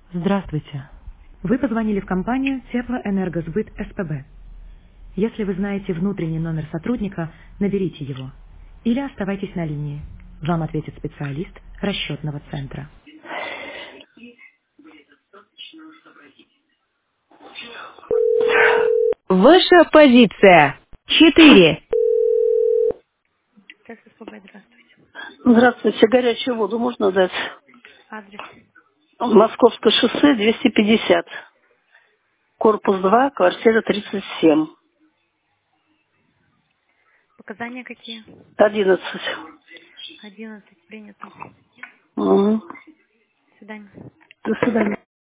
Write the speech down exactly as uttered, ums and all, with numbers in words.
Здравствуйте. Вы позвонили в компанию Теплоэнергосбыт СПБ. Если вы знаете внутренний номер сотрудника, наберите его. Или оставайтесь на линии. Вам ответит специалист расчетного центра. Ваша позиция. Четыре. Как СПБ, здравствуйте. Здравствуйте. Горячую воду можно дать? Адрес. Московское шоссе двести пятьдесят. Корпус два, квартира тридцать семь. Показания какие? одиннадцать. Одиннадцать принято. Угу. До свидания. До свидания.